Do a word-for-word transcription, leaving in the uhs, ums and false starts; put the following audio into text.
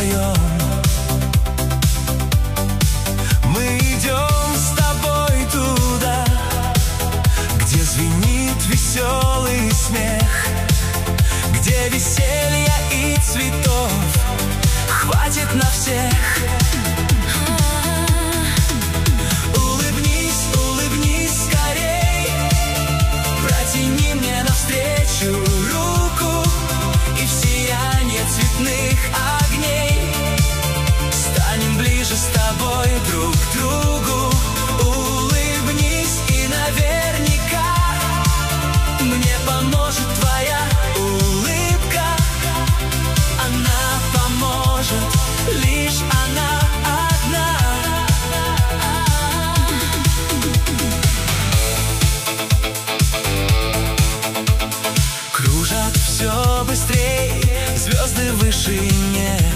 вдвоем. Мы идем с тобой туда, где звенит веселый смех, где веселья и цветов хватит на всех. Улыбнись, улыбнись скорей, протяни мне навстречу руку, и в сияние цветных огней станем ближе с тобой друг к другу. Улыбнись, и наверняка мне поможет твоя улыбка. Она поможет, лишь она одна. Кружат все быстрей звезды в вышине,